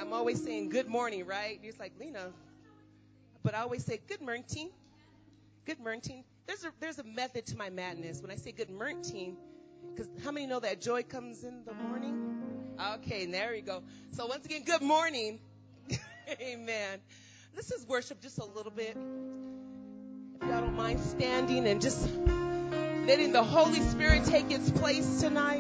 I'm always saying good morning, right? It's like, Lena. But I always say good morning. Good morning. There's a method to my madness. When I say good morning, because how many know that joy comes in the morning? Okay, there we go. So once again, good morning. Amen. Let's just worship just a little bit. If y'all don't mind standing and just letting the Holy Spirit take its place tonight.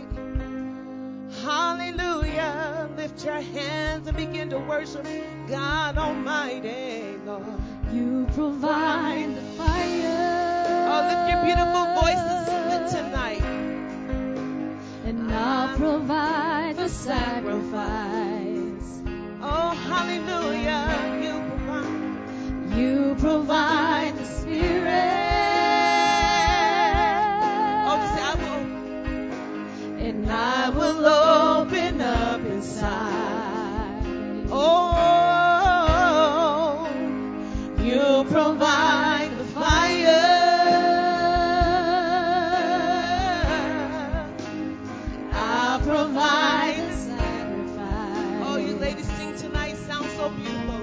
Hallelujah. Lift your hands and begin to worship God Almighty, Lord. You provide the fire. Oh, lift your beautiful voices tonight. And I'll provide the sacrifice. Oh, hallelujah. You provide the Spirit. And I will open up inside. Oh, you provide the fire. I'll provide the sacrifice. Oh, you ladies sing tonight. Sounds so beautiful.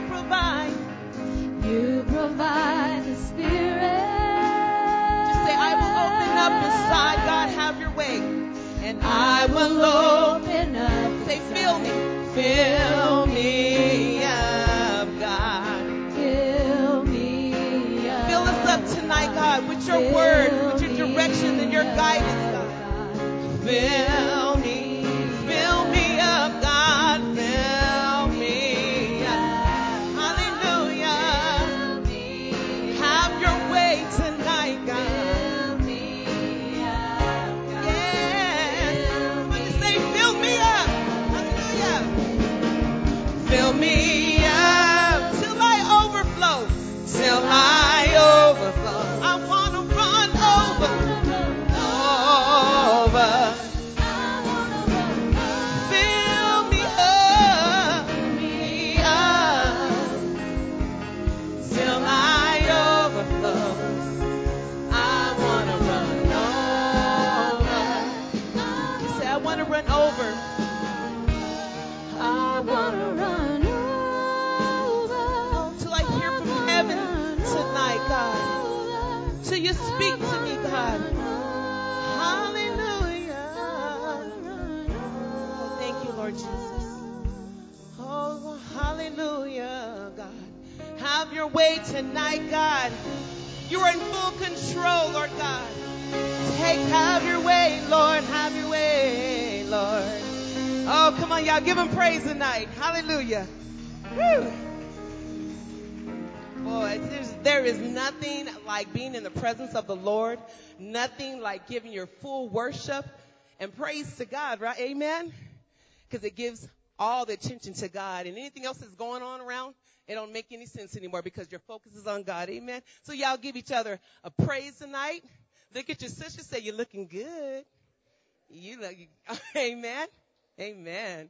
You provide the Spirit. Just say, I will open up inside. God, have your way. And I will open up. Say, fill me. Fill me up, God. Fill me up. Fill us up tonight, God, with your word, with your direction and your guidance, God. Fill me up, God. Fill me up. Hallelujah. Have your way tonight, God. Fill me up till I overflow, till I overflow. I want to run over. Fill me up till I overflow. I want to run over. You say, I want to run over. I want to run over. Till I hear from heaven tonight, God. Till you speak to me, God. Hallelujah. Oh, thank you, Lord Jesus. Oh, hallelujah, God. Have your way tonight, God. You are in full control, Lord God. Have your way, Lord. Have your way, Lord. Oh, come on, y'all. Give him praise tonight. Hallelujah. Woo. Boy, there is nothing like being in the presence of the Lord. Nothing like giving your full worship and praise to God, right? Amen? Because it gives all the attention to God. And anything else that's going on around, it don't make any sense anymore because your focus is on God. Amen? So y'all give each other a praise tonight. Look at your sister. Say, you're looking good. You look, amen? Amen.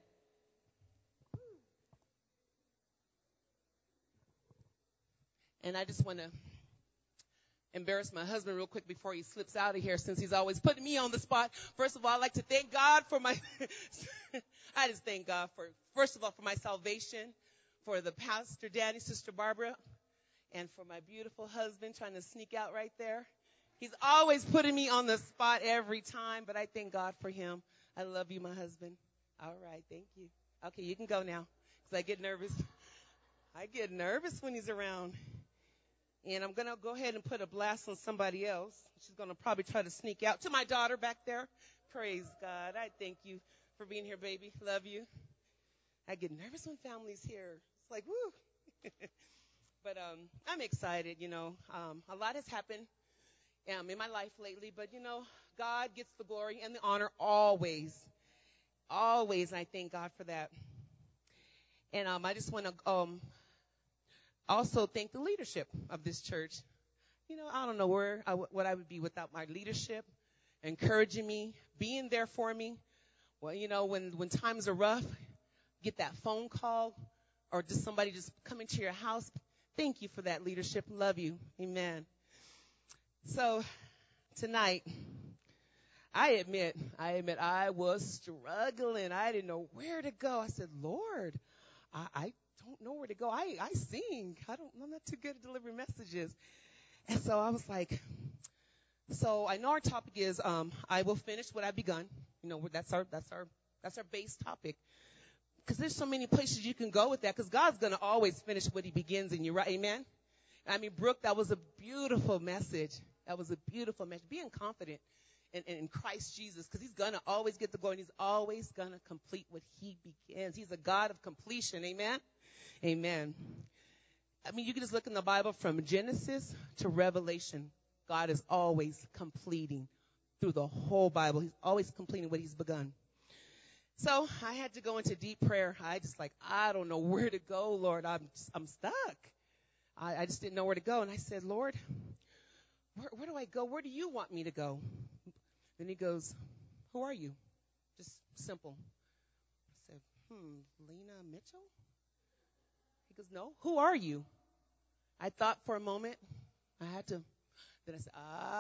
And I just want to embarrass my husband real quick before he slips out of here since he's always putting me on the spot. First of all, I'd like to thank God for my, I just thank God for, first of all, for my salvation, for the Pastor Danny, Sister Barbara, and for my beautiful husband trying to sneak out right there. He's always putting me on the spot every time, but I thank God for him. I love you, my husband. All right, thank you. Okay, you can go now because I get nervous. I get nervous when he's around. And I'm going to go ahead and put a blast on somebody else. She's going to probably try to sneak out. To my daughter back there, praise God. I thank you for being here, baby. Love you. I get nervous when family's here. It's like, woo. But I'm excited, you know. A lot has happened in my life lately. But, you know, God gets the glory and the honor always. Always, and I thank God for that. And I just want to also thank the leadership of this church. You know, I don't know what I would be without my leadership, encouraging me, being there for me. Well, you know, when times are rough, get that phone call or just somebody just coming to your house. Thank you for that leadership. Love you. Amen. So tonight, I admit I was struggling. I didn't know where to go. I said, Lord, I don't know where to go. I sing. I'm not too good at delivering messages. And so I was like, so I know our topic is, I will finish what I've begun. You know, that's our base topic. Because there's so many places you can go with that, because God's going to always finish what he begins in you, right? Amen? I mean, Brooke, that was a beautiful message. That was a beautiful message. Being confident in Christ Jesus, because he's going to always get the glory, and he's always going to complete what he begins. He's a God of completion. Amen? Amen. I mean, you can just look in the Bible from Genesis to Revelation. God is always completing through the whole Bible. He's always completing what he's begun. So I had to go into deep prayer. I don't know where to go, Lord. I'm stuck. I just didn't know where to go. And I said, Lord, where do I go? Where do you want me to go? Then he goes, who are you? Just simple. I said, Lena Mitchell? He goes, no, who are you? I thought for a moment. Then I said,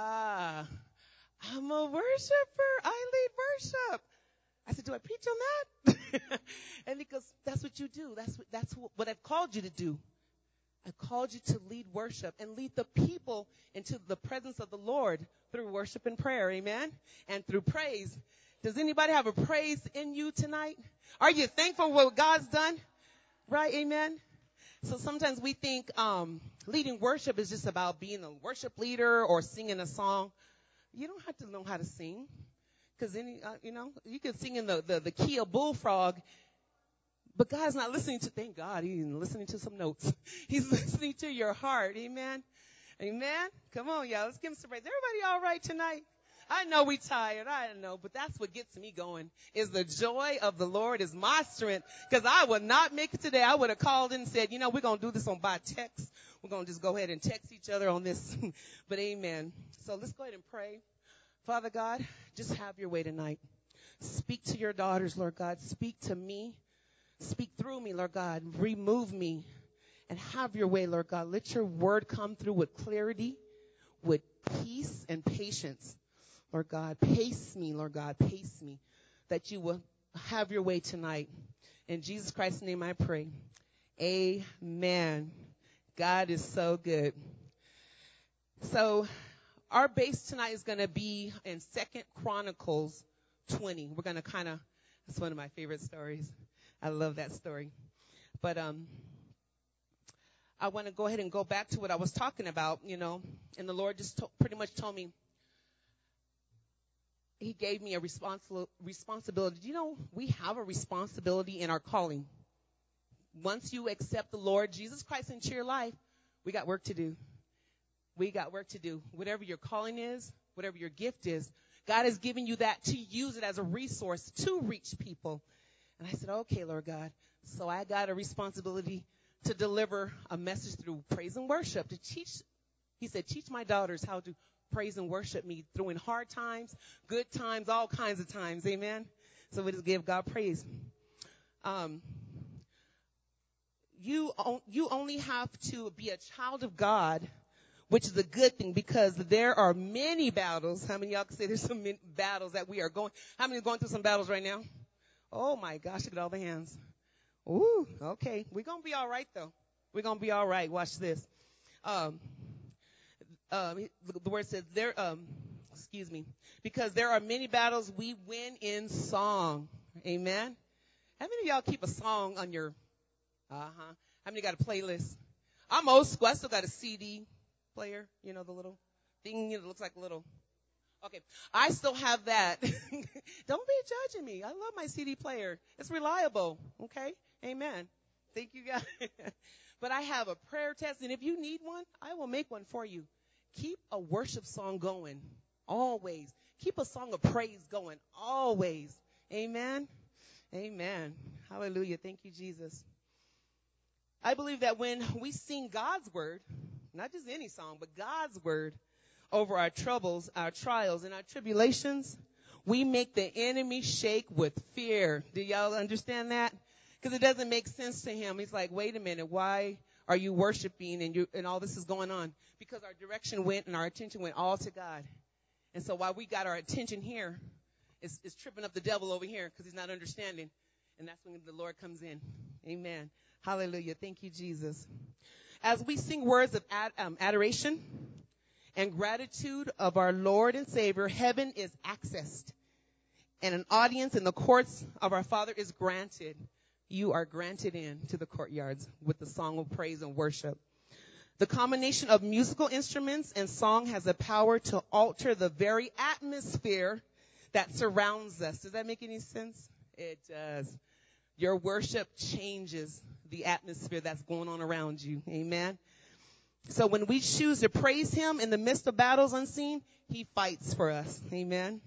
I'm a worshiper. I lead worship. I said, do I preach on that? And he goes, that's what you do. That's what I've called you to do. I called you to lead worship and lead the people into the presence of the Lord through worship and prayer. Amen. And through praise. Does anybody have a praise in you tonight? Are you thankful for what God's done? Right. Amen. So sometimes we think, leading worship is just about being a worship leader or singing a song. You don't have to know how to sing. Because you can sing in the key of bullfrog, but God's not listening to, thank God, he's listening to some notes. He's listening to your heart. Amen. Amen. Come on, y'all. Let's give him some praise. Everybody all right tonight? I know we tired. I know, but that's what gets me going, is the joy of the Lord is my strength. Because I would not make it today. I would have called in and said, we're going to do this by text. We're going to just go ahead and text each other on this. But amen. So let's go ahead and pray. Father God, just have your way tonight. Speak to your daughters, Lord God. Speak to me. Speak through me, Lord God. Remove me and have your way, Lord God. Let your word come through with clarity, with peace and patience, Lord God. Pace me, Lord God. Pace me, that you will have your way tonight. In Jesus Christ's name I pray. Amen. God is so good. So our base tonight is going to be in 2 Chronicles 20. We're going to that's one of my favorite stories. I love that story. But I want to go ahead and go back to what I was talking about, and the Lord just pretty much told me, he gave me a responsibility. We have a responsibility in our calling. Once you accept the Lord Jesus Christ into your life, we got work to do. We got work to do. Whatever your calling is, whatever your gift is, God has given you that to use it as a resource to reach people. And I said, okay, Lord God. So I got a responsibility to deliver a message through praise and worship, to teach. He said, teach my daughters how to praise and worship me through in hard times, good times, all kinds of times. Amen. So we just give God praise. You only have to be a child of God, which is a good thing, because there are many battles. How many of y'all can say there's some battles that we are going? How many are going through some battles right now? Oh my gosh, look at all the hands. Ooh, okay. We're going to be all right though. We're going to be all right. Watch this. The word says because there are many battles we win in song. Amen. How many of y'all keep a song on your, how many got a playlist? I'm old school. I still got a CD player, the little thing that looks like a little. Okay. I still have that. Don't be judging me. I love my CD player. It's reliable. Okay. Amen. Thank you, guys. But I have a prayer test, and if you need one, I will make one for you. Keep a worship song going. Always. Keep a song of praise going. Always. Amen. Amen. Hallelujah. Thank you, Jesus. I believe that when we sing God's word, not just any song, but God's word over our troubles, our trials, and our tribulations, we make the enemy shake with fear. Do y'all understand that? Because it doesn't make sense to him. He's like, wait a minute, why are you worshiping and all this is going on? Because our direction went and our attention went all to God. And so while we got our attention here, it's tripping up the devil over here because he's not understanding. And that's when the Lord comes in. Amen. Hallelujah. Thank you, Jesus. As we sing words of adoration and gratitude of our Lord and Savior, heaven is accessed, and an audience in the courts of our Father is granted. You are granted in to the courtyards with the song of praise and worship. The combination of musical instruments and song has the power to alter the very atmosphere that surrounds us. Does that make any sense? It does. Your worship changes the atmosphere that's going on around you. Amen. So when we choose to praise him in the midst of battles unseen, he fights for us. Amen.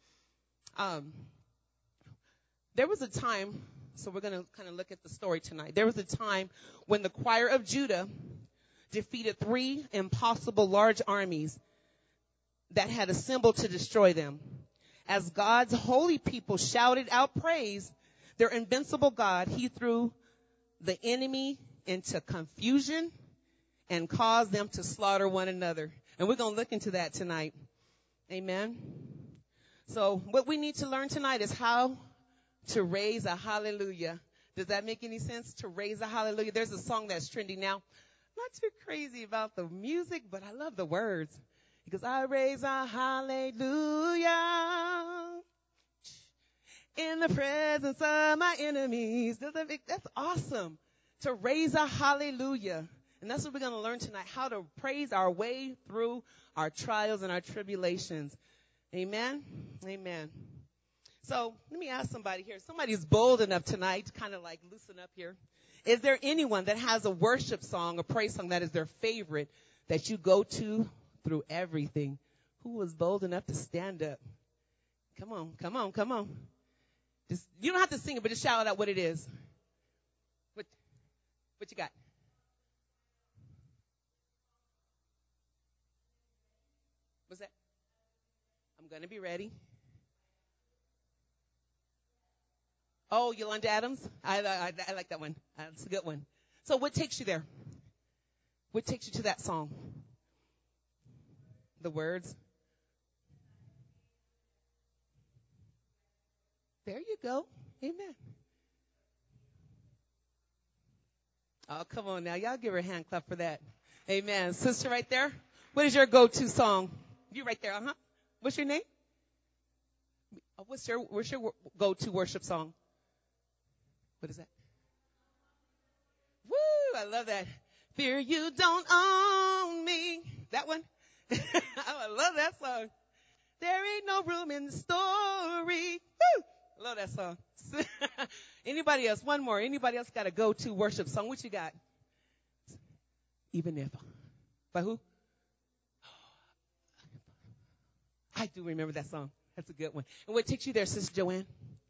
There was a time, so we're going to kind of look at the story tonight. There was a time when the choir of Judah defeated 3 impossible large armies that had assembled to destroy them. As God's holy people shouted out praise, their invincible God, he threw the enemy into confusion and caused them to slaughter one another. And we're going to look into that tonight. Amen. So what we need to learn tonight is how to raise a hallelujah. Does that make any sense? To raise a hallelujah. There's a song that's trending now. Not too crazy about the music, but I love the words. Because I raise a hallelujah in the presence of my enemies. That's awesome. To raise a hallelujah. And that's what we're going to learn tonight, how to praise our way through our trials and our tribulations. Amen? Amen. So let me ask somebody here. Somebody's bold enough tonight to kind of like loosen up here. Is there anyone that has a worship song, a praise song that is their favorite that you go to through everything? Who was bold enough to stand up? Come on, come on, come on. Just, you don't have to sing it, but just shout out what it is. What you got? What's that? I'm going to be ready. Oh, Yolanda Adams. I like that one. That's a good one. So what takes you there? What takes you to that song? The words. There you go. Amen. Oh, come on now. Y'all give her a hand clap for that. Amen. Sister right there. What is your go-to song? You right there. Uh-huh. What's your name? What's your go-to worship song? What is that? Woo! I love that. Fear you don't own me. That one? I love that song. There ain't no room in the story. Woo! I love that song. Anybody else? One more. Anybody else got a go-to worship song? What you got? Even if. By who? I do remember that song. That's a good one. And what takes you there, Sister Joanne?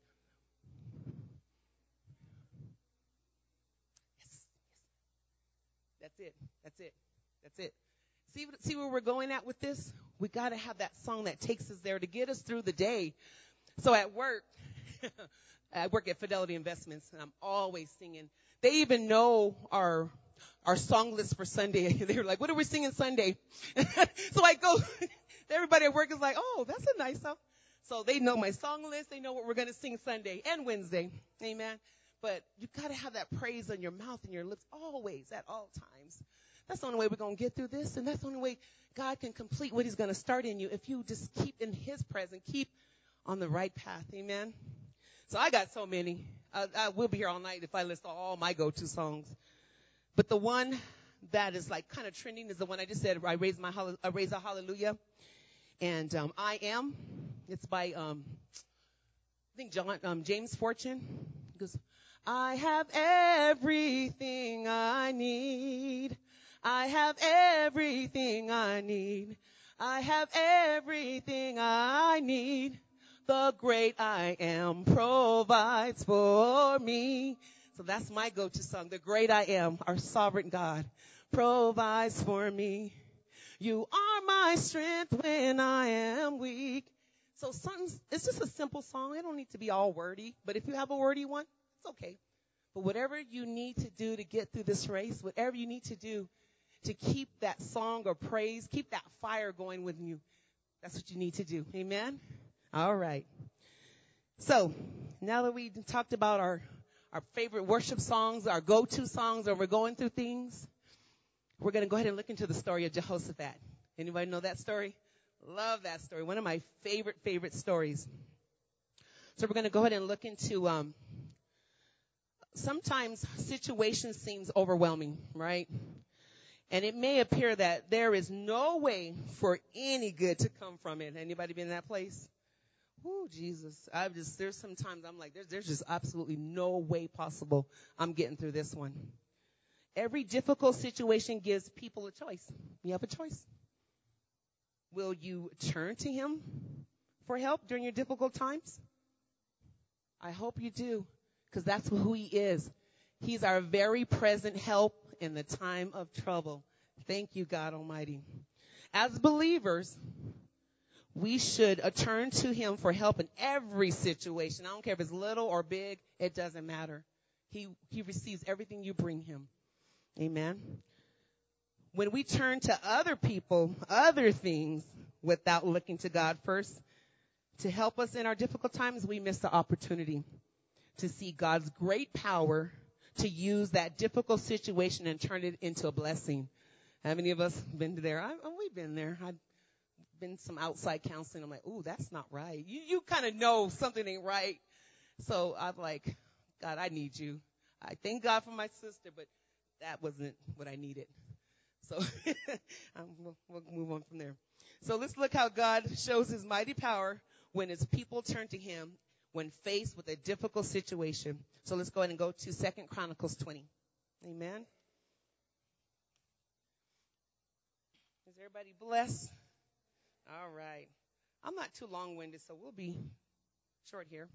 Yes. That's it. That's it. That's it. See where we're going at with this? We got to have that song that takes us there to get us through the day. So at work, I work at Fidelity Investments, and I'm always singing. They even know our song list for Sunday. They were like, what are we singing Sunday? So I go, everybody at work is like, oh, that's a nice song. So they know my song list. They know what we're going to sing Sunday and Wednesday. Amen. But you got to have that praise on your mouth and your lips always, at all times. That's the only way we're going to get through this. And that's the only way God can complete what he's going to start in you if you just keep in his presence, keep on the right path. Amen. So I got so many. I will be here all night if I list all my go-to songs. But the one that is like kind of trending is the one I just said. I raise a hallelujah. And I Am. It's by I think James Fortune. He goes, I have everything I need. I have everything I need. I have everything I need. The great I Am provides for me. So that's my go-to song. The great I Am, our sovereign God, provides for me. You are my strength when I am weak. So it's just a simple song. It don't need to be all wordy. But if you have a wordy one, it's okay. But whatever you need to do to get through this race, whatever you need to do to keep that song or praise, keep that fire going with you, that's what you need to do. Amen? All right. So now that we talked about our our favorite worship songs, our go-to songs, or we're going through things, we're going to go ahead and look into the story of Jehoshaphat. Anybody know that story? Love that story. One of my favorite stories. So we're going to go ahead and look into, sometimes situation seems overwhelming, right? And it may appear that there is no way for any good to come from it. Anybody been in that place? Oh, Jesus. There's sometimes I'm like, there's just absolutely no way possible I'm getting through this one. Every difficult situation gives people a choice. You have a choice. Will you turn to him for help during your difficult times? I hope you do, because that's who he is. He's our very present help in the time of trouble. Thank you, God Almighty. As believers, we should turn to him for help in every situation. I don't care if it's little or big. It doesn't matter. He receives everything you bring him. Amen. When we turn to other people, other things, without looking to God first to help us in our difficult times, we miss the opportunity to see God's great power to use that difficult situation and turn it into a blessing. How many of us been there? We've been there. I've been some outside counseling. I'm like, ooh, that's not right. You kind of know something ain't right. So I'm like, God, I need you. I thank God for my sister, but that wasn't what I needed. So we'll move on from there. So let's look how God shows his mighty power when his people turn to him when faced with a difficult situation. So let's go ahead and go to 2 Chronicles 20. Amen. Is everybody blessed? All right. I'm not too long-winded, so we'll be short here.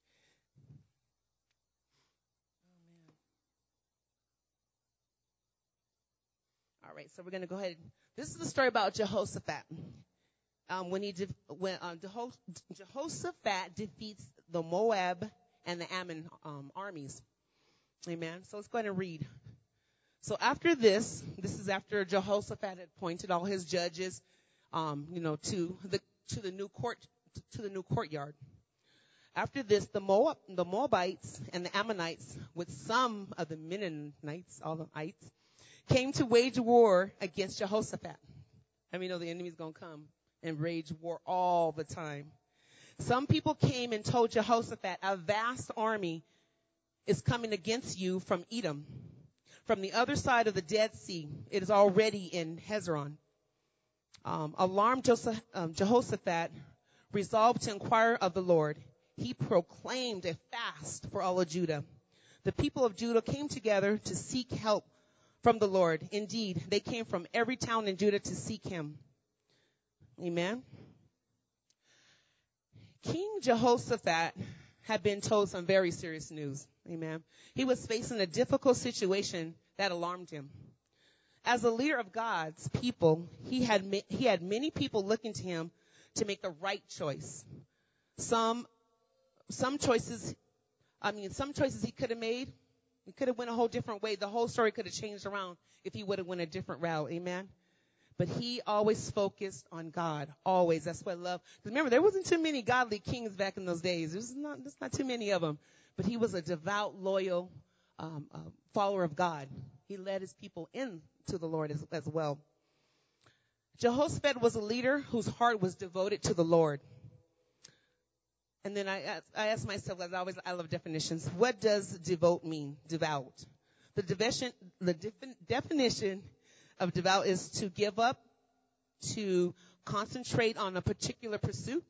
All right, so we're going to go ahead. This is the story about Jehoshaphat. When Jehoshaphat defeats the Moab and the Ammon armies. Amen. So let's go ahead and read. So after this is after Jehoshaphat had appointed all his judges, to the new courtyard. After this, the Moabites and the Ammonites, with some of the Mennonites, all the ites, came to wage war against Jehoshaphat. I mean, the enemy's going to come and wage war all the time. Some people came and told Jehoshaphat, a vast army is coming against you from Edom, from the other side of the Dead Sea. It is already in Hezron. Alarmed Jehoshaphat resolved to inquire of the Lord. He proclaimed a fast for all of Judah. The people of Judah came together to seek help from the Lord. Indeed, they came from every town in Judah to seek him. Amen. King Jehoshaphat had been told some very serious news. Amen. He was facing a difficult situation that alarmed him. As a leader of God's people, he had many people looking to him to make the right choice. Some choices he could have made. He could have went a whole different way. The whole story could have changed around if he would have went a different route. Amen. But he always focused on God. Always. That's what I love. Because remember, there wasn't too many godly kings back in those days. There's not too many of them. But he was a devout, loyal follower of God. He led his people into the Lord as well. Jehoshaphat was a leader whose heart was devoted to the Lord. And then I asked myself, as always, I love definitions. What does devote mean? Devout. The definition of devout is to give up, to concentrate on a particular pursuit,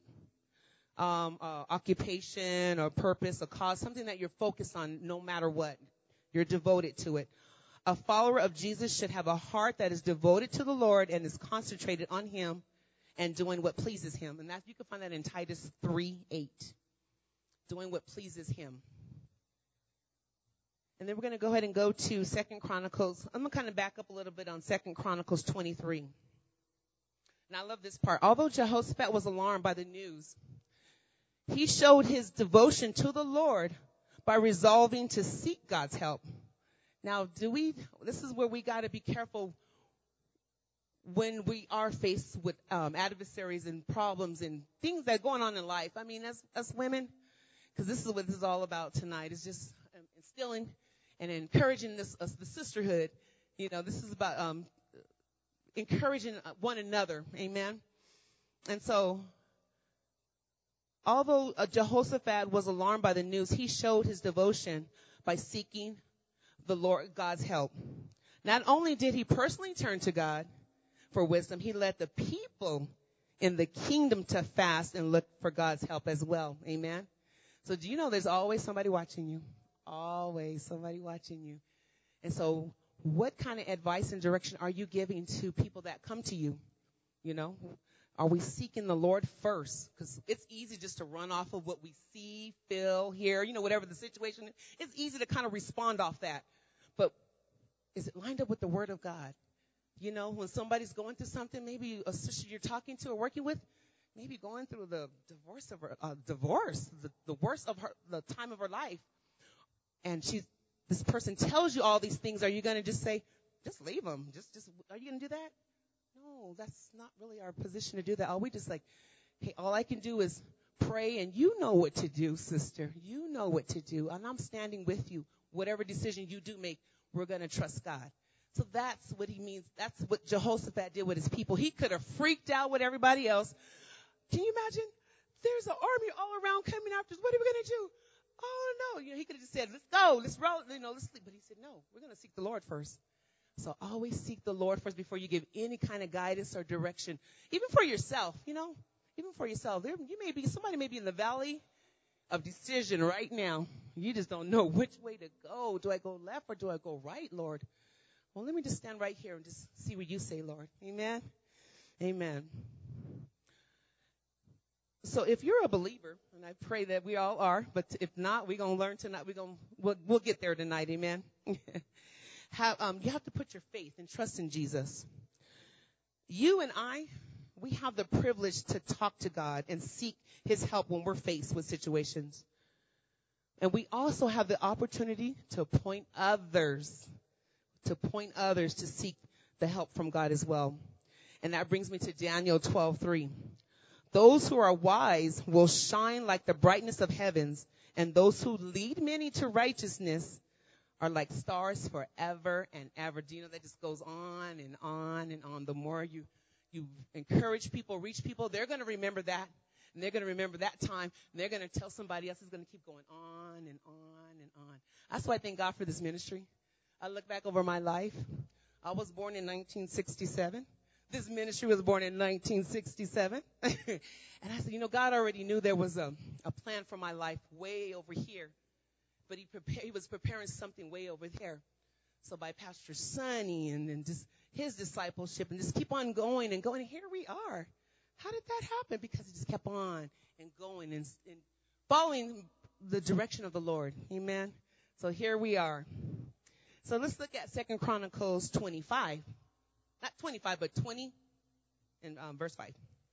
occupation or purpose or cause, something that you're focused on no matter what. You're devoted to it. A follower of Jesus should have a heart that is devoted to the Lord and is concentrated on him and doing what pleases him. And that you can find that in Titus 3:8. Doing what pleases him. And then we're going to go ahead and go to 2 Chronicles. I'm going to kind of back up a little bit on 2 Chronicles 23. And I love this part. Although Jehoshaphat was alarmed by the news, he showed his devotion to the Lord by resolving to seek God's help. Now, this is where we got to be careful when we are faced with adversaries and problems and things that are going on in life. I mean, as women, because this is what this is all about tonight. It's just instilling and encouraging the sisterhood. This is about encouraging one another. Amen. And so, although Jehoshaphat was alarmed by the news, he showed his devotion by seeking the Lord God's help. Not only did he personally turn to God for wisdom, he led the people in the kingdom to fast and look for God's help as well. Amen. So do you know there's always somebody watching you? Always somebody watching you. And so what kind of advice and direction are you giving to people that come to you? Are we seeking the Lord first? Because it's easy just to run off of what we see, feel, hear, whatever the situation is. It's easy to kind of respond off that. But is it lined up with the Word of God? When somebody's going through something, maybe a sister you're talking to or working with, maybe going through the divorce, the worst of the time of her life. And this person tells you all these things. Are you going to just say, just leave them? Are you going to do that? No, that's not really our position to do that. We just like, hey, all I can do is pray, and you know what to do, sister. You know what to do, and I'm standing with you. Whatever decision you do make, we're going to trust God. So that's what he means. That's what Jehoshaphat did with his people. He could have freaked out with everybody else. Can you imagine? There's an army all around coming after us. What are we going to do? Oh, no. He could have just said, let's go. Let's roll. Let's sleep. But he said, no, we're going to seek the Lord first. So always seek the Lord first before you give any kind of guidance or direction. Even for yourself, even for yourself. Somebody may be in the valley of decision right now. You just don't know which way to go. Do I go left or do I go right, Lord? Well, let me just stand right here and just see what you say, Lord. Amen. Amen. So if you're a believer, and I pray that we all are, but if not, we're going to learn tonight. We'll get there tonight. Amen. You have to put your faith and trust in Jesus. You and I, we have the privilege to talk to God and seek his help when we're faced with situations. And we also have the opportunity to point others to seek the help from God as well. And that brings me to Daniel 12:3. Those who are wise will shine like the brightness of heavens, and those who lead many to righteousness are like stars forever and ever. Do you know that just goes on and on and on? The more you encourage people, reach people, they're going to remember that. And they're going to remember that time. And they're going to tell somebody else. It's going to keep going on and on and on. That's why I thank God for this ministry. I look back over my life. I was born in 1967. This ministry was born in 1967. And I said, God already knew there was a plan for my life way over here. But he was preparing something way over there. So by Pastor Sonny and just his discipleship and just keep on going and going. And here we are. How did that happen? Because he just kept on and going and following the direction of the Lord. Amen. So here we are. So let's look at 2 Chronicles 25. Not 25, but 20 and verse 5.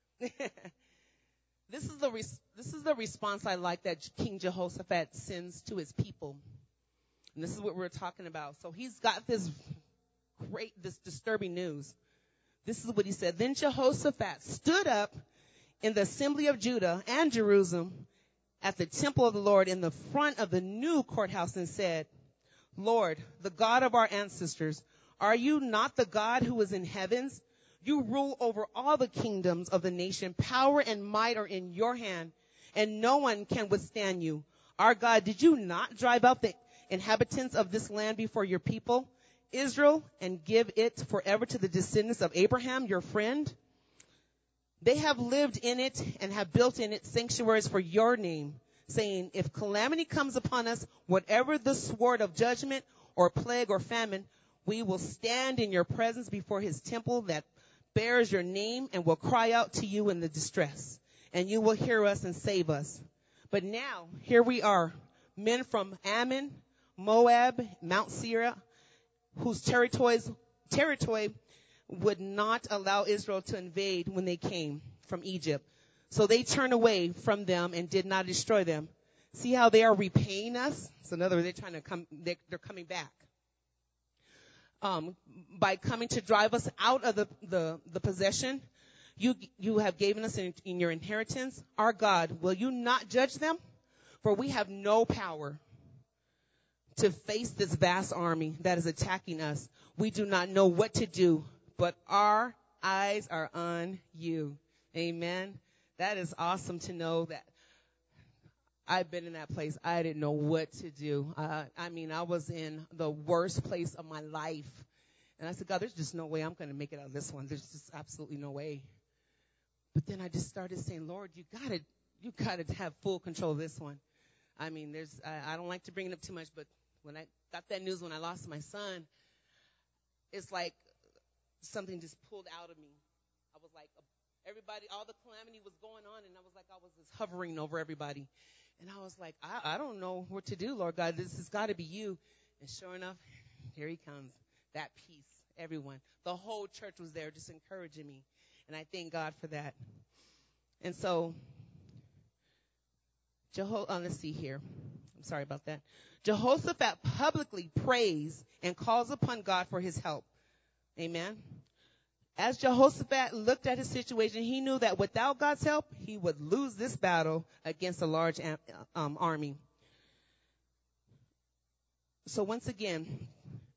This is the response I like that King Jehoshaphat sends to his people. And this is what we're talking about. So he's got this disturbing news. This is what he said. Then Jehoshaphat stood up in the assembly of Judah and Jerusalem at the temple of the Lord in the front of the new courthouse and said, Lord, the God of our ancestors, are you not the God who is in heavens? You rule over all the kingdoms of the nation. Power and might are in your hand, and no one can withstand you. Our God, did you not drive out the inhabitants of this land before your people, Israel, and give it forever to the descendants of Abraham, your friend? They have lived in it and have built in it sanctuaries for your name, saying, if calamity comes upon us, whatever the sword of judgment or plague or famine, we will stand in your presence before his temple that bears your name and will cry out to you in the distress, and you will hear us and save us. But now, here we are, men from Ammon, Moab, Mount Seir, whose territory would not allow Israel to invade when they came from Egypt. So they turned away from them and did not destroy them. See how they are repaying us? So in other words, they're coming back. By coming to drive us out of the possession you have given us in your inheritance. Our God, will you not judge them? For we have no power to face this vast army that is attacking us. We do not know what to do, but our eyes are on you. Amen. That is awesome to know that. I've been in that place. I didn't know what to do. I was in the worst place of my life. And I said, God, there's just no way I'm going to make it out of this one. There's just absolutely no way. But then I just started saying, Lord, you gotta have full control of this one. I don't like to bring it up too much, but when I got that news when I lost my son, it's like something just pulled out of me. I was like, everybody, all the calamity was going on, and I was like, I was just hovering over everybody. And I was like, I don't know what to do, Lord God. This has got to be you. And sure enough, here he comes. That peace, everyone. The whole church was there just encouraging me. And I thank God for that. And so, let's see here. I'm sorry about that. Jehoshaphat publicly prays and calls upon God for his help. Amen. As Jehoshaphat looked at his situation, he knew that without God's help, he would lose this battle against a large army. So once again,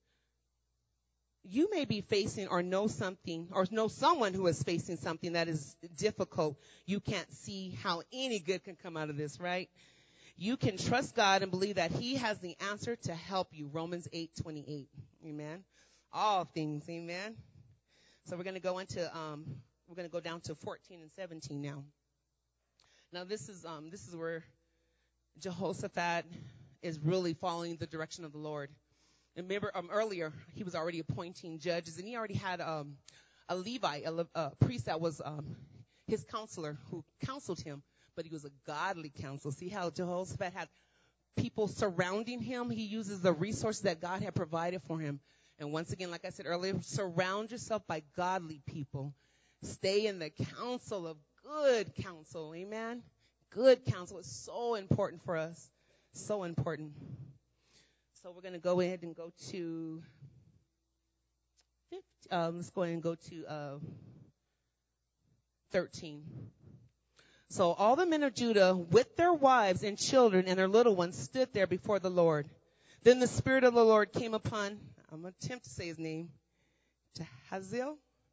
you may be facing or know something or know someone who is facing something that is difficult. You can't see how any good can come out of this, right? You can trust God and believe that he has the answer to help you. Romans 8:28. Amen. All things. Amen. So we're going to go down to 14 and 17 now. Now this is where Jehoshaphat is really following the direction of the Lord. And remember, earlier he was already appointing judges, and he already had a Levite, a priest that was his counselor who counseled him, but he was a godly counsel. See how Jehoshaphat had people surrounding him? He uses the resources that God had provided for him. And once again, like I said earlier, surround yourself by godly people. Stay in the counsel of good counsel. Amen? Good counsel is so important for us. So important. So we're going to go ahead and go to, let's go ahead and go to 13. So all the men of Judah with their wives and children and their little ones stood there before the Lord. Then the Spirit of the Lord came upon, I'm going to attempt to say his name, Jahaziel?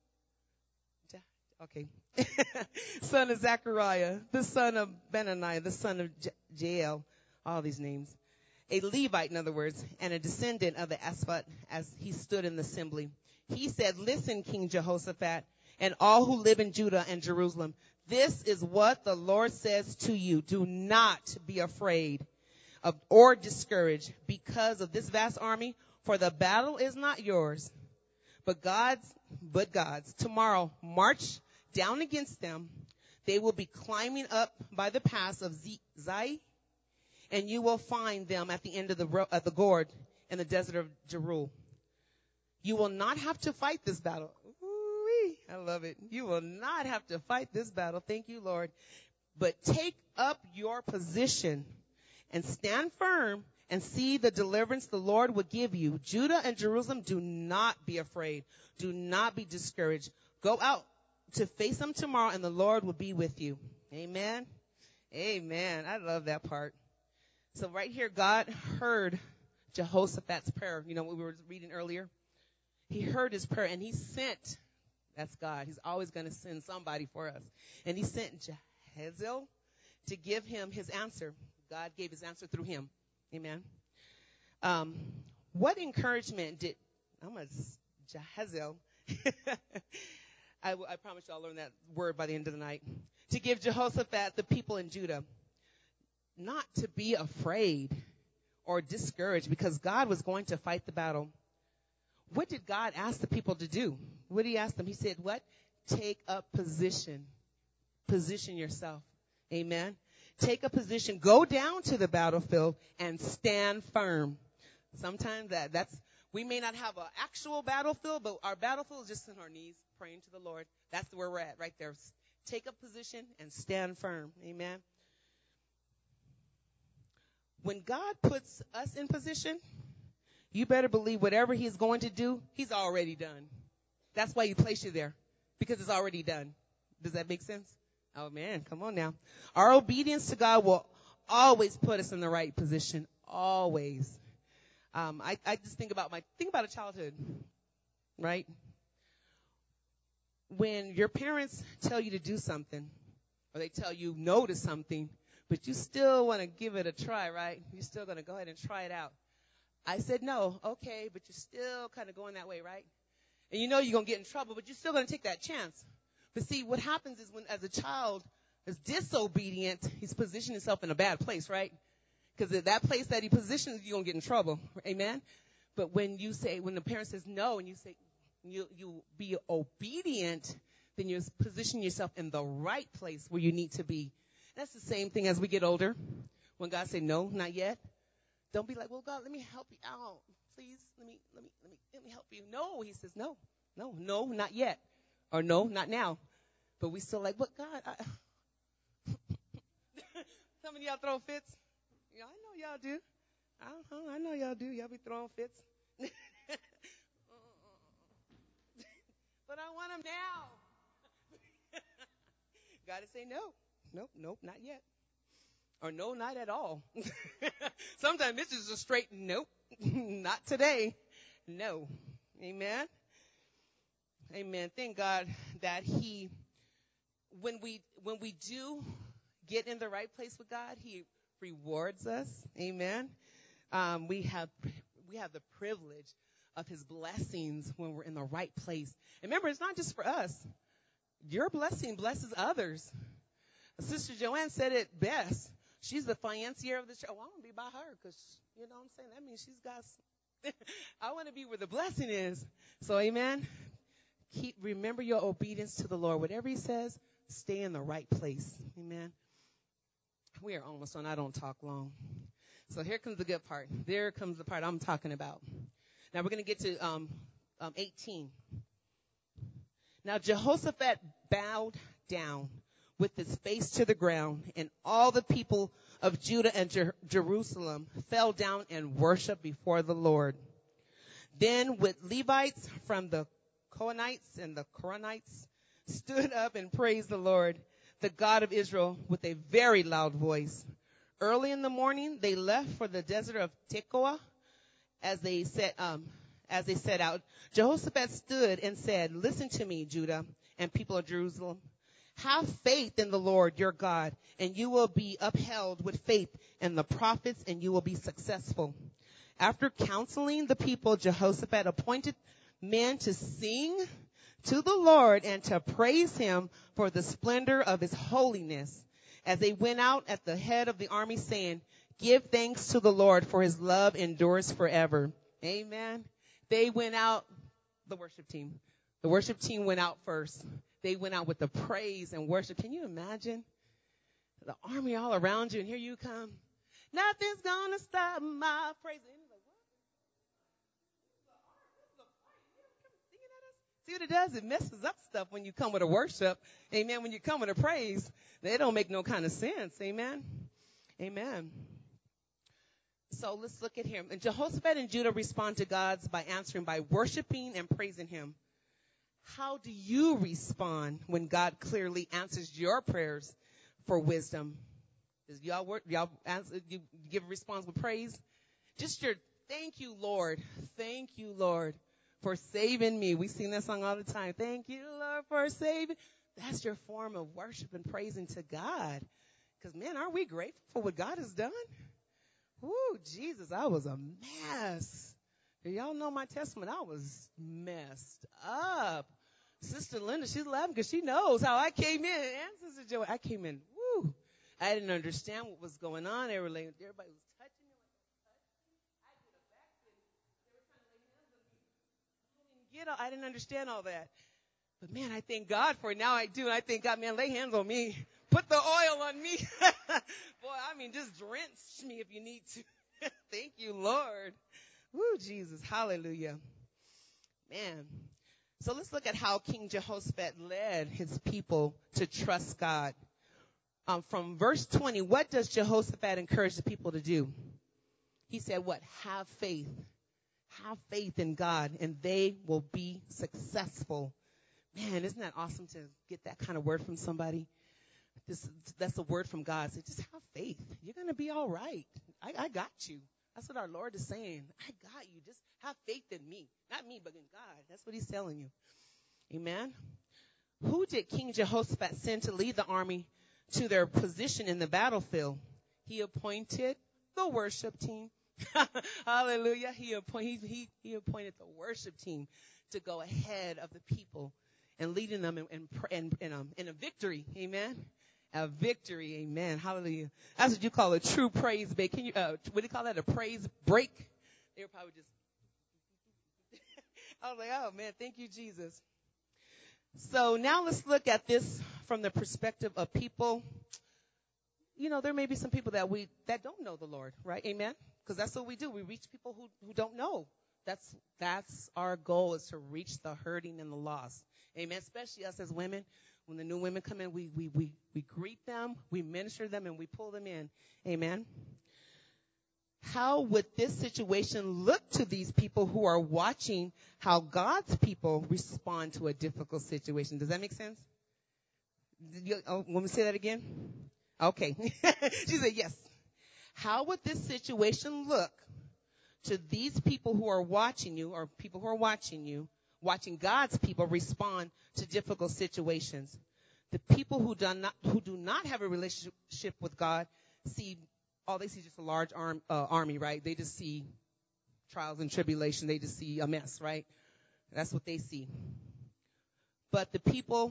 Okay. Son of Zechariah, the son of Benaniah, the son of Jael, all these names. A Levite, in other words, and a descendant of the Asaphat as he stood in the assembly. He said, listen, King Jehoshaphat, and all who live in Judah and Jerusalem. This is what the Lord says to you. Do not be afraid or discouraged because of this vast army, for the battle is not yours, but God's. Tomorrow, march down against them. They will be climbing up by the pass of Zai, and you will find them at the end of the gorge in the desert of Jeruel. You will not have to fight this battle. Ooh-wee, I love it. You will not have to fight this battle. Thank you, Lord. But take up your position and stand firm and see the deliverance the Lord will give you. Judah and Jerusalem, do not be afraid. Do not be discouraged. Go out to face them tomorrow, and the Lord will be with you. Amen. Amen. I love that part. So right here, God heard Jehoshaphat's prayer. You know what we were reading earlier? He heard his prayer, and he sent, that's God. He's always going to send somebody for us. And he sent Jahaziel to give him his answer. God gave his answer through him. Amen. What encouragement did, Jahaziel, I promise you I'll learn that word by the end of the night, to give Jehoshaphat the people in Judah not to be afraid or discouraged because God was going to fight the battle. What did God ask the people to do? What did he ask them? He said, what? Take up position. Position yourself. Amen. Take a position. Go down to the battlefield and stand firm. Sometimes we may not have an actual battlefield, but our battlefield is just in our knees, praying to the Lord. That's where we're at right there. Take a position and stand firm. Amen. When God puts us in position, you better believe whatever he's going to do, he's already done. That's why he placed you there, because it's already done. Does that make sense? Oh, man, come on now. Our obedience to God will always put us in the right position, always. I just think about a childhood, right? When your parents tell you to do something, or they tell you no to something, but you still want to give it a try, right? You're still going to go ahead and try it out. I said no, okay, but you're still kind of going that way, right? And you know you're going to get in trouble, but you're still going to take that chance. But see, what happens is when, as a child is disobedient, he's positioned himself in a bad place, right? Because at that place that he positions, you're going to get in trouble. Amen? But when the parent says no, and you say, you be obedient, then you position yourself in the right place where you need to be. That's the same thing as we get older. When God say no, not yet, don't be like, well, God, let me help you out. Please, let me help you. No, he says no, not yet. Or no, not now. But we still like, but God, some of y'all throw fits. Yeah, I know y'all do. I know y'all do. Y'all be throwing fits. But I want them now. Gotta say no. Nope, not yet. Or no, not at all. Sometimes it's just a straight nope, not today. No. Amen. Amen. Thank God that when we do get in the right place with God, he rewards us. Amen. We have the privilege of his blessings when we're in the right place. And remember, it's not just for us. Your blessing blesses others. Sister Joanne said it best. She's the financier of the church. Oh, I want to be by her because, you know what I'm saying? That means she's got I want to be where the blessing is. So, amen. Remember your obedience to the Lord. Whatever he says, stay in the right place. Amen. We are almost on. I don't talk long. So here comes the good part. There comes the part I'm talking about. Now we're going to get to 18. Now Jehoshaphat bowed down with his face to the ground, and all the people of Judah and Jerusalem fell down and worshiped before the Lord. Then with Levites from the Kohathites and the Koranites stood up and praised the Lord, the God of Israel, with a very loud voice. Early in the morning, they left for the desert of Tekoa. As they set out, Jehoshaphat stood and said, "Listen to me, Judah and people of Jerusalem. Have faith in the Lord your God, and you will be upheld with faith in the prophets, and you will be successful." After counseling the people, Jehoshaphat appointed men to sing to the Lord and to praise him for the splendor of his holiness, as they went out at the head of the army, saying, "Give thanks to the Lord, for his love endures forever." Amen. They went out, the worship team. The worship team went out first. They went out with the praise and worship. Can you imagine? The army all around you, and here you come. Nothing's gonna stop my praise. And he's like, what? See what it does? It messes up stuff when you come with a worship. Amen. When you come with a praise, they don't make no kind of sense. Amen. Amen. So let's look at him. And Jehoshaphat and Judah respond to God by answering by worshiping and praising him. How do you respond when God clearly answers your prayers for wisdom? Does y'all answer, you give a response with praise? Just your thank you, Lord. Thank you, Lord, for saving me. We sing that song all the time. Thank you, Lord, for saving. That's your form of worship and praising to God. Because, man, aren't we grateful for what God has done? Woo, Jesus, I was a mess. Y'all know my testimony. I was messed up. Sister Linda, she's laughing because she knows how I came in. And Sister Joey, I came in, woo. I didn't understand what was going on. Everybody was touching me. I did a backflip. They were trying to lay hands on me. I didn't understand all that. But, man, I thank God for it. Now I do. And I thank God, man, lay hands on me. Put the oil on me. Boy, I mean, just drench me if you need to. Thank you, Lord. Woo, Jesus. Hallelujah. Man. So let's look at how King Jehoshaphat led his people to trust God. From verse 20, what does Jehoshaphat encourage the people to do? He said, what? Have faith. Have faith in God, and they will be successful. Man, isn't that awesome to get that kind of word from somebody? That's a word from God. So just have faith. You're going to be all right. I got you. That's what our Lord is saying. I got you. Just have faith in me. Not me, but in God. That's what he's telling you. Amen. Who did King Jehoshaphat send to lead the army to their position in the battlefield? He appointed the worship team. Hallelujah. He appointed the worship team to go ahead of the people and leading them in a victory. Amen. A victory. Amen. Hallelujah. That's what you call a true praise break. Can you, what do you call that? A praise break? They were probably just, I was like, oh man, thank you, Jesus. So now let's look at this from the perspective of people. You know, there may be some people that don't know the Lord, right? Amen. Because that's what we do. We reach people who don't know. That's our goal, is to reach the hurting and the lost. Amen. Especially us as women. When the new women come in, we greet them, we minister them, and we pull them in. Amen. How would this situation look to these people who are watching how God's people respond to a difficult situation? Does that make sense? Want me to say that again? Okay. She said yes. How would this situation look to these people who are watching you, or people who are watching you, watching God's people respond to difficult situations? The people who do not have a relationship with God they see just a large army, right? They just see trials and tribulation. They just see a mess, right? That's what they see. But the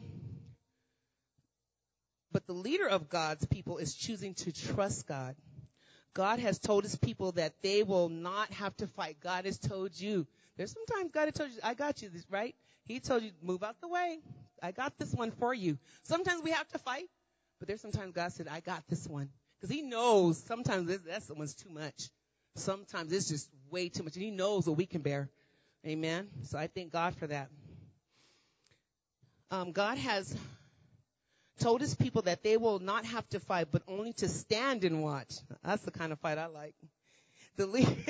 leader of God's people is choosing to trust God. God has told his people that they will not have to fight. God has told you. There's sometimes God has told you, I got you, right? He told you, move out the way. I got this one for you. Sometimes we have to fight, but there's sometimes God said, I got this one. Because he knows sometimes that one's too much. Sometimes it's just way too much. And he knows what we can bear. Amen. So I thank God for that. God has told his people that they will not have to fight, but only to stand and watch. That's the kind of fight I like. The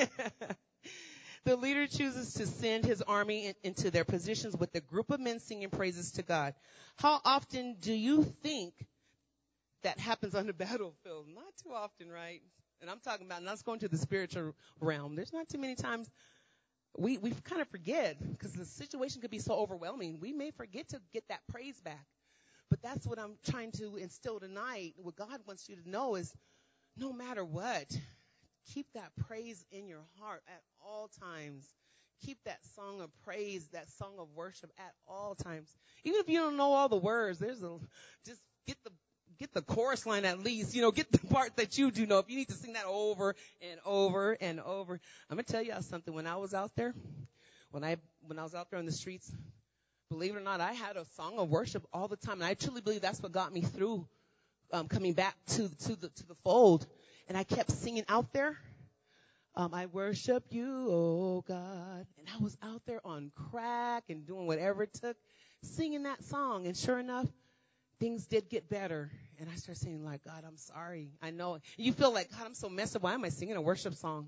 leader chooses to send his army into their positions with a group of men singing praises to God. How often do you think that happens on the battlefield? Not too often, right? And I'm talking about not going to the spiritual realm. There's not too many times we kind of forget, because the situation could be so overwhelming. We may forget to get that praise back. But that's what I'm trying to instill tonight. What God wants you to know is, no matter what, keep that praise in your heart at all times. Keep that song of praise, that song of worship at all times. Even if you don't know all the words, just get the chorus line at least. Get the part that you do know. If you need to sing that over and over and over. I'm going to tell you something. When I was out there, when I was out there on the streets, believe it or not, I had a song of worship all the time. And I truly believe that's what got me through coming back to the fold. And I kept singing out there. I worship you, oh God. And I was out there on crack and doing whatever it took, singing that song. And sure enough, things did get better. And I started saying, like, God, I'm sorry. I know. You feel like, God, I'm so messed up. Why am I singing a worship song?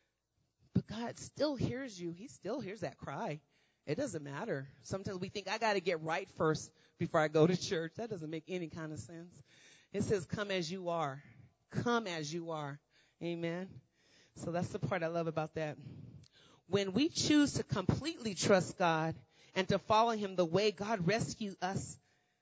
But God still hears you. He still hears that cry. It doesn't matter. Sometimes we think I got to get right first before I go to church. That doesn't make any kind of sense. It says, come as you are. Come as you are. Amen. So that's the part I love about that. When we choose to completely trust God and to follow him the way God rescued us,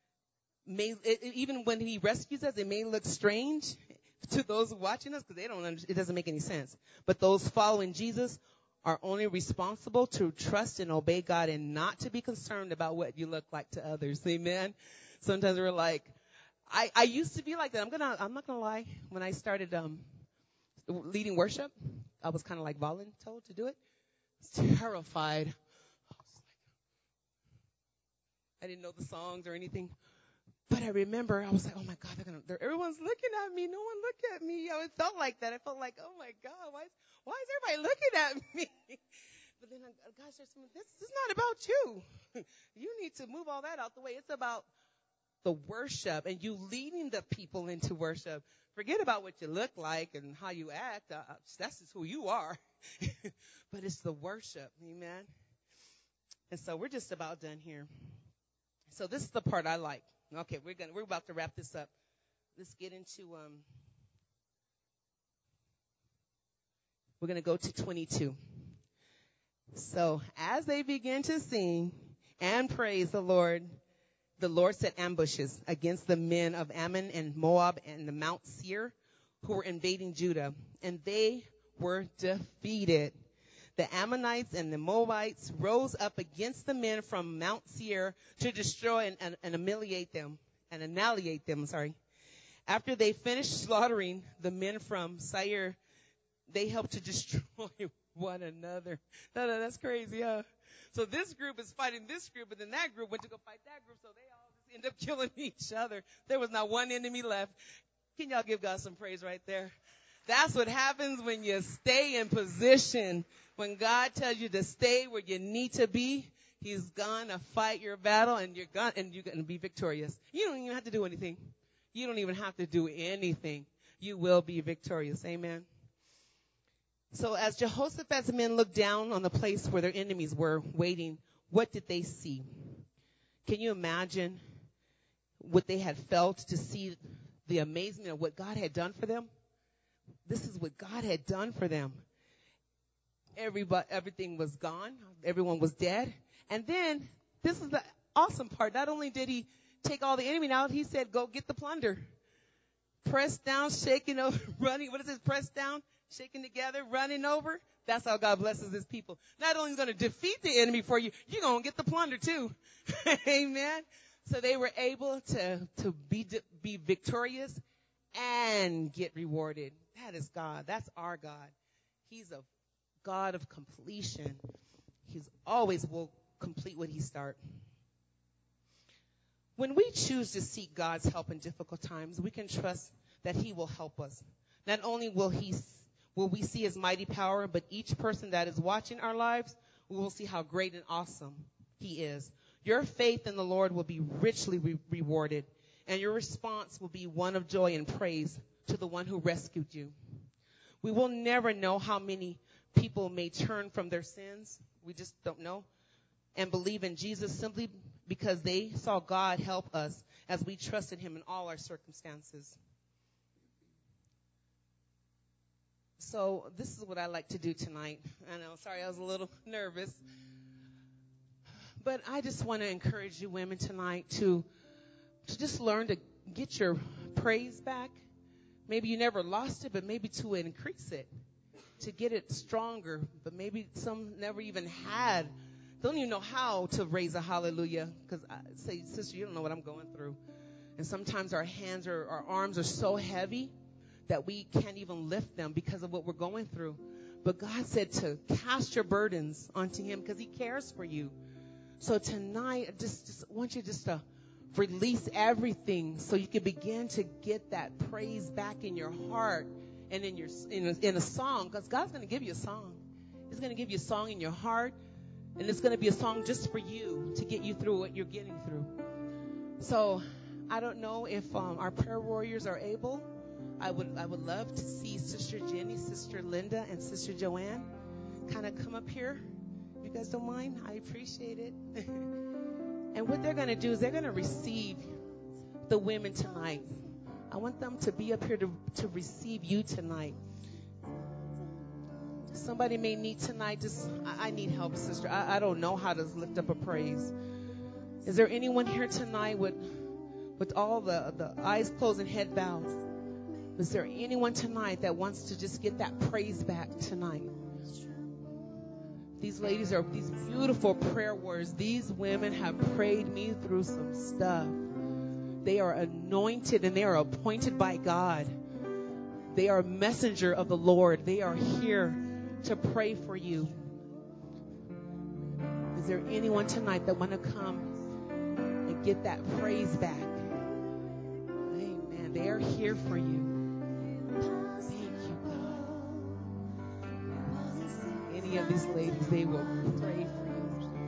even when he rescues us, it may look strange to those watching us, because it doesn't make any sense. But those following Jesus are only responsible to trust and obey God and not to be concerned about what you look like to others. Amen. Sometimes we're like, I used to be like that. I'm not gonna lie. When I started leading worship, I was kind of like voluntold to do it. I was terrified. I didn't know the songs or anything. But I remember I was like, oh my God, everyone's looking at me. No one look at me. It felt like that. I felt like, oh my God, why is everybody looking at me? But then God said, this is not about you. You need to move all that out the way. It's about the worship and you leading the people into worship. Forget about what you look like and how you act. That's just who you are. But it's the worship. Amen. And so we're just about done here. So this is the part I like. Okay, we're about to wrap this up. Let's get into We're going to go to 22. So as they began to sing and praise the Lord set ambushes against the men of Ammon and Moab and the Mount Seir who were invading Judah, and they were defeated. The Ammonites and the Moabites rose up against the men from Mount Seir to destroy and annihilate them. After they finished slaughtering the men from Seir, they helped to destroy one another. No, that's crazy, huh? So this group is fighting this group, and then that group went to go fight that group, so they all just end up killing each other. There was not one enemy left. Can y'all give God some praise right there? That's what happens when you stay in position. When God tells you to stay where you need to be, He's gonna fight your battle, and you're gonna be victorious. You don't even have to do anything. You don't even have to do anything. You will be victorious. Amen. So as Jehoshaphat's men looked down on the place where their enemies were waiting, what did they see? Can you imagine what they had felt to see the amazement of what God had done for them? This is what God had done for them. Everything was gone. Everyone was dead. And then, this is the awesome part. Not only did He take all the enemy out, He said, go get the plunder. Pressed down, shaking over, running. What is this? Pressed down, shaking together, running over. That's how God blesses His people. Not only is He going to defeat the enemy for you, you're going to get the plunder too. Amen. So they were able to be victorious and get rewarded. That is God. That's our God. He's a God of completion. He's always will complete what He starts. When we choose to seek God's help in difficult times, we can trust that He will help us. Not only will we see His mighty power, but each person that is watching our lives, we will see how great and awesome He is. Your faith in the Lord will be richly rewarded, and your response will be one of joy and praise to the one who rescued you. We will never know how many people may turn from their sins. We just don't know. And believe in Jesus simply because they saw God help us as we trusted Him in all our circumstances. So this is what I like to do tonight. I know, sorry, I was a little nervous. But I just want to encourage you women tonight to just learn to get your praise back. Maybe you never lost it, but maybe to increase it, to get it stronger. But maybe some never even don't even know how to raise a hallelujah. Because I say, sister, you don't know what I'm going through. And sometimes our hands or our arms are so heavy that we can't even lift them because of what we're going through. But God said to cast your burdens onto Him because He cares for you. So tonight, I just want you just to release everything so you can begin to get that praise back in your heart and in a song, because God's going to give you a song. He's going to give you a song in your heart, and it's going to be a song just for you to get you through what you're getting through. So I don't know if our prayer warriors are able. I would love to see Sister Jenny, Sister Linda, and Sister Joanne kind of come up here. If you guys don't mind, I appreciate it. And what they're going to do is they're going to receive the women tonight. I want them to be up here to receive you tonight. Somebody may need tonight, I need help, sister. I don't know how to lift up a praise. Is there anyone here tonight with all the eyes closed and head bowed? Is there anyone tonight that wants to just get that praise back tonight? These ladies are these beautiful prayer warriors. These women have prayed me through some stuff. They are anointed and they are appointed by God. They are a messenger of the Lord. They are here to pray for you. Is there anyone tonight that want to come and get that praise back? Amen. They are here for you. Any of these ladies, they will pray for you.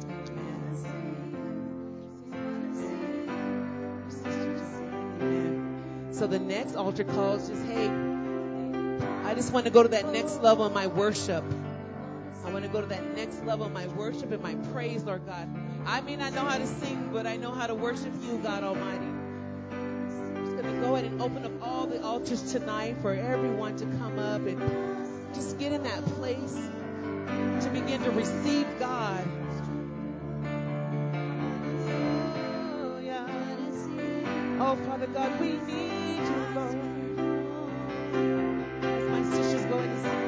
Amen. So the next altar call is just, hey, I just want to go to that next level in my worship. I want to go to that next level in my worship and my praise, Lord God. I may not know how to sing, but I know how to worship you, God Almighty. I'm just going to go ahead and open up all the altars tonight for everyone to come up and Just get in that place to begin to receive God. Oh, Father God, we need you, Lord. As my sisters go into silence.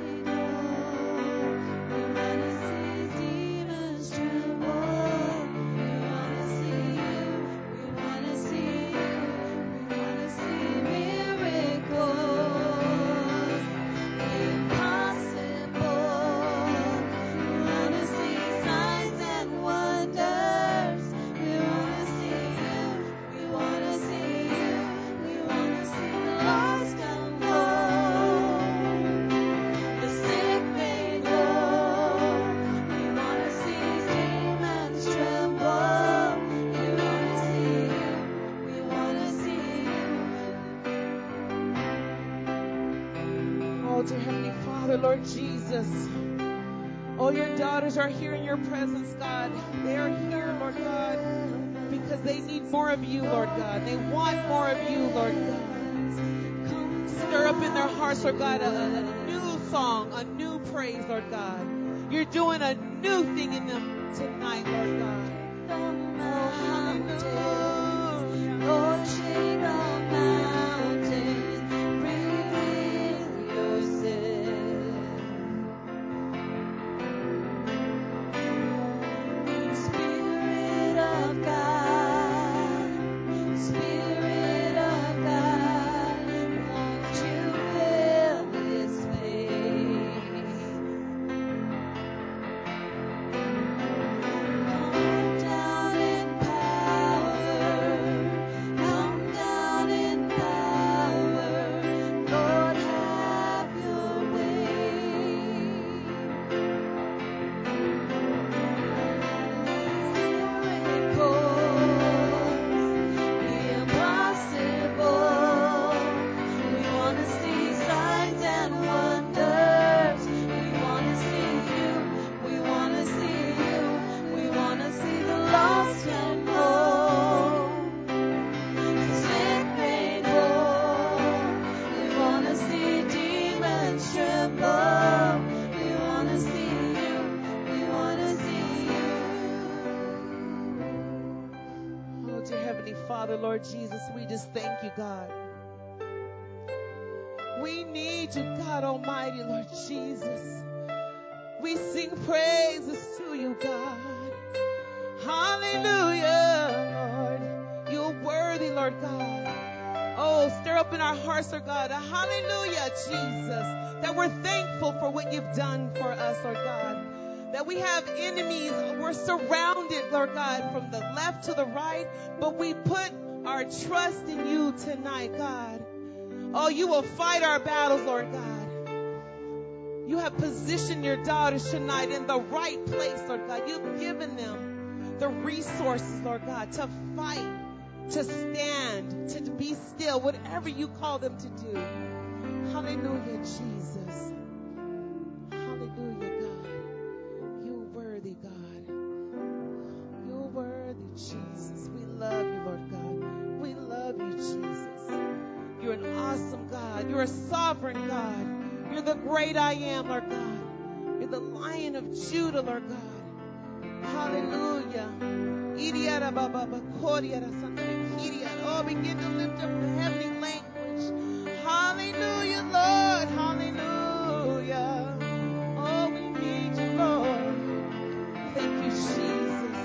Dear Heavenly Father, Lord Jesus, oh, your daughters are here in your presence, God. They are here, Lord God, because they need more of you, Lord God. They want more of you, Lord God. Stir up in their hearts, Lord God, a new song, a new praise, Lord God. You're doing a new thing in them tonight, Lord God. Oh, hallelujah. Lord, shake the mountains, reveal yourself. Spirit of God, Spirit of God, won't you fill this place? Come down in power, come down in power, Lord, have your way. Father, Lord Jesus, we just thank you, God. We need you, God Almighty, Lord Jesus. We sing praises to you, God. Hallelujah, Lord. You're worthy, Lord God. Oh, stir up in our hearts, Lord God. Hallelujah, Jesus. That we're thankful for what you've done for us, Lord God. That we have enemies. We're surrounded, Lord God, from the left to the right. But we put our trust in you tonight, God. Oh, you will fight our battles, Lord God. You have positioned your daughters tonight in the right place, Lord God. You've given them the resources, Lord God, to fight, to stand, to be still, whatever you call them to do. Hallelujah, Jesus. Hallelujah, God. You're worthy, God. You're worthy, Jesus. We love you, Lord God. We love you, Jesus. You're an awesome God. You're a sovereign God. You're the great I am, Lord God. You're the Lion of Judah, Lord God. Hallelujah. Oh, begin to lift up the heavenly language. Hallelujah, Lord. Hallelujah. Oh, we need you, Lord. Thank you, Jesus.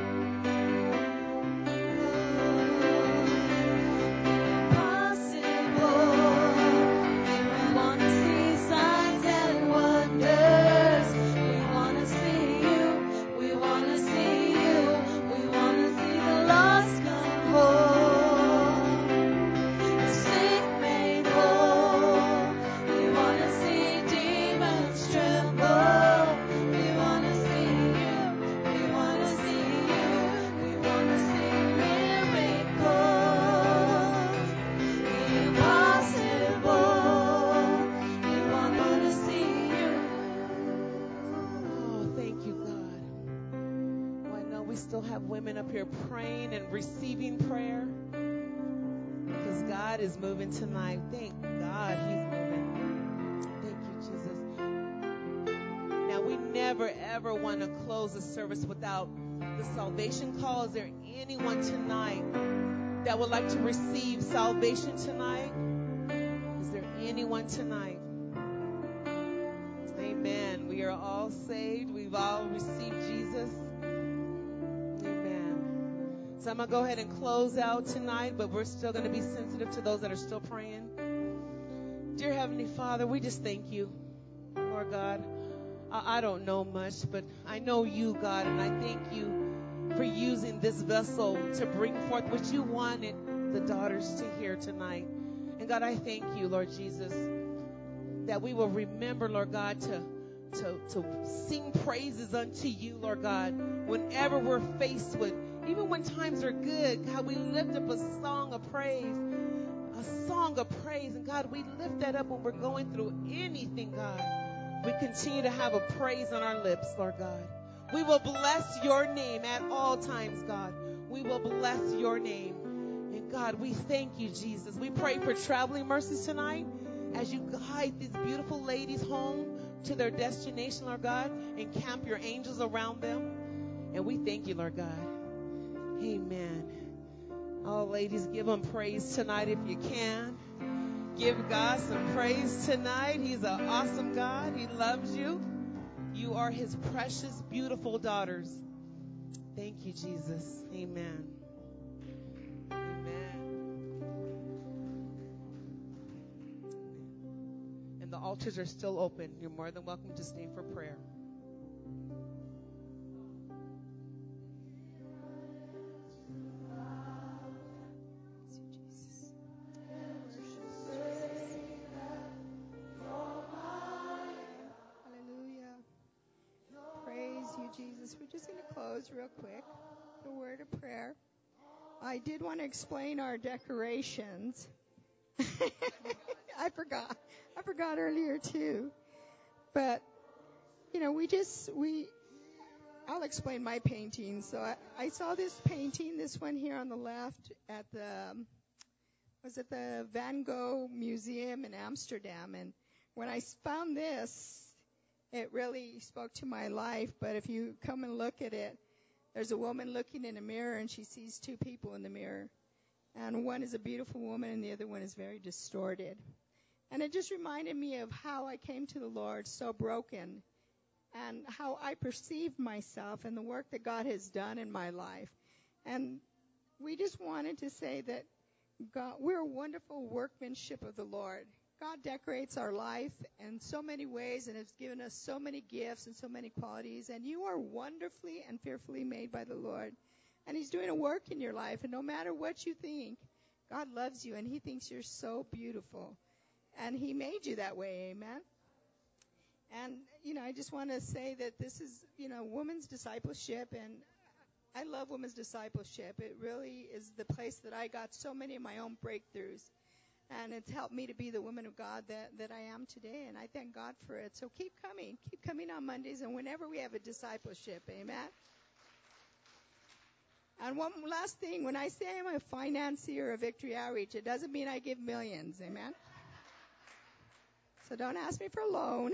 Have women up here praying and receiving prayer because God is moving tonight. Thank God he's moving. Thank you, Jesus. never, ever want to close the service without the salvation call. Is there anyone tonight that would like to receive salvation tonight? Is there anyone tonight? Amen. We are all saved. We've all received Jesus. Amen. So I'm going to go ahead and close out tonight, but we're still going to be sensitive to those that are still praying. Dear Heavenly Father, we just thank you, Lord God. I don't know much, but I know you, God, and I thank you for using this vessel to bring forth what you wanted the daughters to hear tonight. And God, I thank you, Lord Jesus, that we will remember, Lord God, to sing praises unto you, Lord God, whenever we're faced with, even when times are good, God, we lift up a song of praise. A song of praise. And God, we lift that up when we're going through anything, God. We continue to have a praise on our lips, Lord God. We will bless your name at all times, God. We will bless your name. And God, we thank you, Jesus. We pray for traveling mercies tonight as you guide these beautiful ladies home to their destination, Lord God, and camp your angels around them. And we thank you, Lord God. Amen. Oh, ladies, give him praise tonight if you can. Give God some praise tonight. He's an awesome God. He loves you. You are his precious, beautiful daughters. Thank you, Jesus. Amen. Amen. And the altars are still open. You're more than welcome to stay for prayer. We're just going to close real quick, a word of prayer. I did want to explain our decorations. I forgot earlier too. But, you know, I'll explain my painting. So I saw this painting, this one here on the left at the Van Gogh Museum in Amsterdam. And when I found this, it really spoke to my life. But if you come and look at it, there's a woman looking in a mirror, and she sees two people in the mirror. And one is a beautiful woman, and the other one is very distorted. And it just reminded me of how I came to the Lord so broken, and how I perceived myself and the work that God has done in my life. And we just wanted to say that God, we're a wonderful workmanship of the Lord. God decorates our life in so many ways and has given us so many gifts and so many qualities. And you are wonderfully and fearfully made by the Lord. And he's doing a work in your life. And no matter what you think, God loves you and he thinks you're so beautiful. And he made you that way, amen? And, you know, I just want to say that this is, you know, women's discipleship. And I love women's discipleship. It really is the place that I got so many of my own breakthroughs. And it's helped me to be the woman of God that I am today. And I thank God for it. So keep coming on Mondays and whenever we have a discipleship. Amen. And one last thing. When I say I'm a financier of Victory Outreach, it doesn't mean I give millions. Amen. So don't ask me for a loan.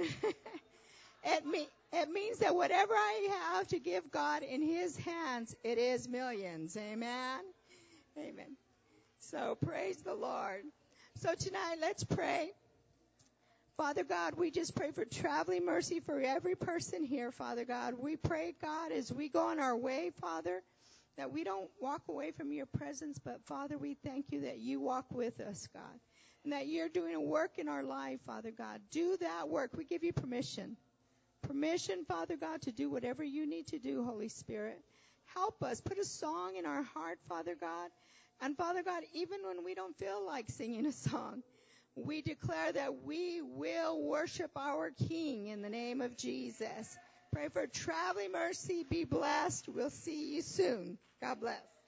It means that whatever I have to give God in his hands, it is millions. Amen. Amen. So praise the Lord. So tonight, let's pray. Father God, we just pray for traveling mercy for every person here, Father God. We pray, God, as we go on our way, Father, that we don't walk away from your presence, but, Father, we thank you that you walk with us, God, and that you're doing a work in our life, Father God. Do that work. We give you permission. Permission, Father God, to do whatever you need to do, Holy Spirit. Help us. Put a song in our heart, Father God. And, Father God, even when we don't feel like singing a song, we declare that we will worship our King in the name of Jesus. Pray for traveling mercy. Be blessed. We'll see you soon. God bless.